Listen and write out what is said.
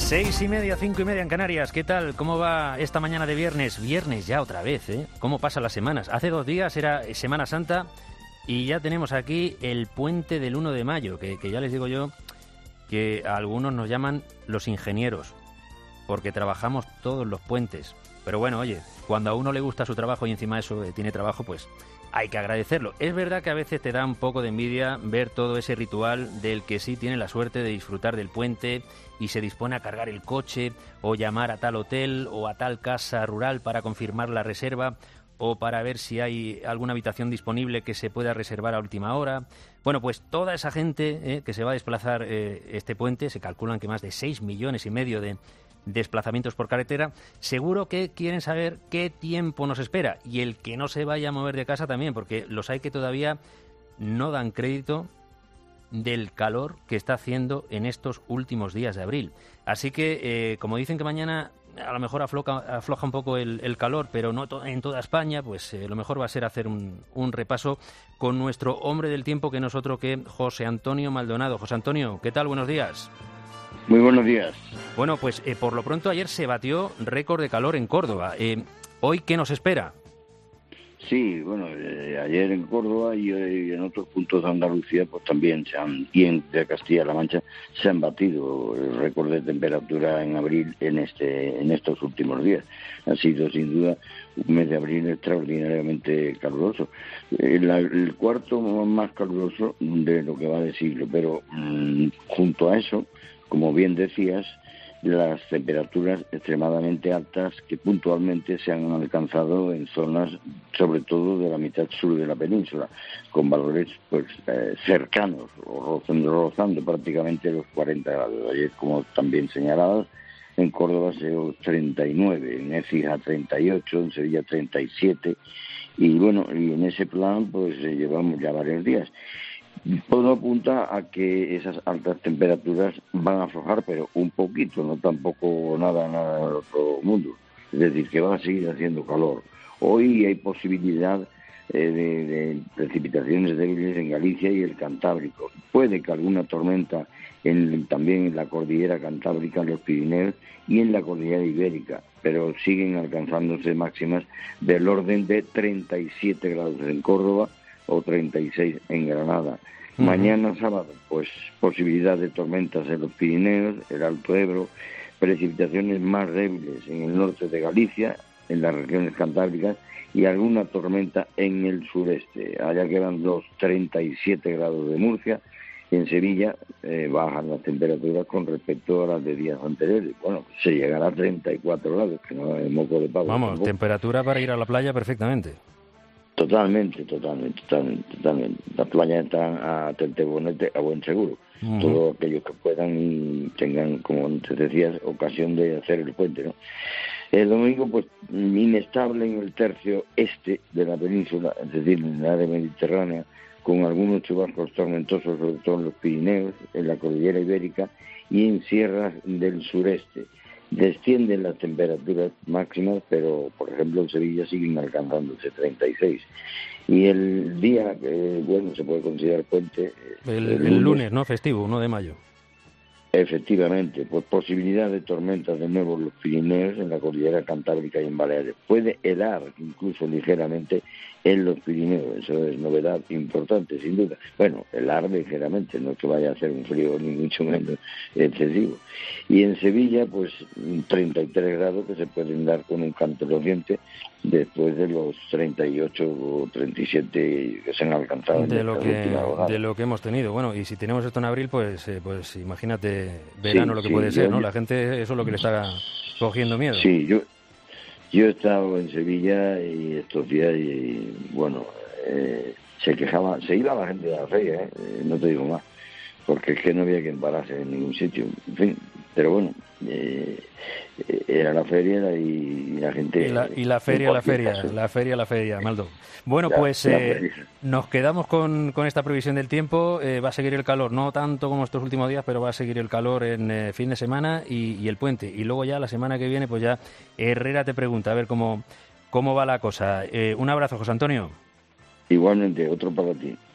6:30, 5:30 en Canarias. ¿Qué tal? ¿Cómo va esta mañana de viernes? Viernes ya otra vez, ¿eh? ¿Cómo pasan las semanas? Hace 2 días era Semana Santa y ya tenemos aquí el puente del 1 de mayo, que ya les digo yo que a algunos nos llaman los ingenieros, porque trabajamos todos los puentes. Pero bueno, oye, cuando a uno le gusta su trabajo y encima eso tiene trabajo, pues hay que agradecerlo. Es verdad que a veces te da un poco de envidia ver todo ese ritual del que sí tiene la suerte de disfrutar del puente y se dispone a cargar el coche o llamar a tal hotel o a tal casa rural para confirmar la reserva o para ver si hay alguna habitación disponible que se pueda reservar a última hora. Bueno, pues toda esa gente que se va a desplazar este puente, se calculan que más de 6,5 millones de desplazamientos por carretera, seguro que quieren saber qué tiempo nos espera, y el que no se vaya a mover de casa también, porque los hay que todavía no dan crédito del calor que está haciendo en estos últimos días de abril. Así que, como dicen que mañana a lo mejor afloja un poco el calor, pero no en toda España, pues lo mejor va a ser hacer un repaso con nuestro hombre del tiempo, que no es otro que José Antonio Maldonado. José Antonio, ¿qué tal? Buenos días. Muy buenos días. Bueno, pues por lo pronto ayer se batió récord de calor en Córdoba. ¿Hoy qué nos espera? Sí, bueno, ayer en Córdoba y en otros puntos de Andalucía pues también y de Castilla-La Mancha se han batido el récord de temperatura en abril en estos últimos días. Ha sido sin duda un mes de abril extraordinariamente caluroso. El cuarto más caluroso de lo que va de siglo, pero junto a eso, como bien decías, las temperaturas extremadamente altas que puntualmente se han alcanzado en zonas, sobre todo de la mitad sur de la península, con valores pues cercanos o rozando prácticamente los 40 grados. Ayer, como también señalabas, en Córdoba se dio 39, en Écija 38, en Sevilla 37, y bueno, y en ese plan pues llevamos ya varios días. Todo apunta a que esas altas temperaturas van a aflojar, pero un poquito, no tampoco nada del otro mundo. Es decir, que va a seguir haciendo calor. Hoy hay posibilidad de precipitaciones débiles en Galicia y el Cantábrico. Puede que alguna tormenta también en la cordillera Cantábrica, en los Pirineos y en la cordillera Ibérica, pero siguen alcanzándose máximas del orden de 37 grados en Córdoba o 36 en Granada. Mañana sábado, pues posibilidad de tormentas en los Pirineos, el Alto Ebro, precipitaciones más débiles en el norte de Galicia, en las regiones cantábricas, y alguna tormenta en el sureste. Allá quedan los 37 grados de Murcia. En Sevilla bajan las temperaturas con respecto a las de días anteriores. Bueno, se llegará a 34 grados, que no es moco de pavo. Vamos, tampoco. Temperatura para ir a la playa perfectamente. Totalmente. Las playas están a tentebonete, a buen seguro. Todos aquellos que puedan y tengan, como antes decías, ocasión de hacer el puente, ¿no? El domingo, pues, inestable en el tercio este de la península, es decir, en el área mediterránea, con algunos chubascos tormentosos, sobre todo en los Pirineos, en la cordillera Ibérica y en sierras del sureste. Descienden las temperaturas máximas, pero por ejemplo en Sevilla siguen alcanzándose 36. Y el día que, bueno, se puede considerar puente... El lunes, ¿no? Festivo, 1 de mayo. Efectivamente, pues posibilidad de tormentas de nuevo en los Pirineos, en la cordillera Cantábrica y en Baleares. Puede helar incluso ligeramente en los Pirineos, eso es novedad importante, sin duda. Bueno, helar ligeramente, no es que vaya a hacer un frío ni mucho menos excesivo. Y en Sevilla, pues 33 grados que se pueden dar con un canto rociente después de los 38 o 37 que se han alcanzado de lo que hemos tenido. Bueno, y si tenemos esto en abril, pues imagínate verano, lo que puede ser, ¿no? La gente, eso es lo que le está cogiendo miedo. Sí, yo he estado en Sevilla y estos días y bueno, se quejaba, se iba la gente de la feria, no te digo más, porque es que no había quien parase en ningún sitio, en fin, pero bueno, era la feria y la gente... Y la feria, Maldo. Bueno, pues nos quedamos con esta previsión del tiempo. Va a seguir el calor, no tanto como estos últimos días, pero va a seguir el calor en fin de semana y el puente. Y luego ya la semana que viene, pues ya Herrera te pregunta a ver cómo va la cosa. Un abrazo, José Antonio. Igualmente, otro para ti.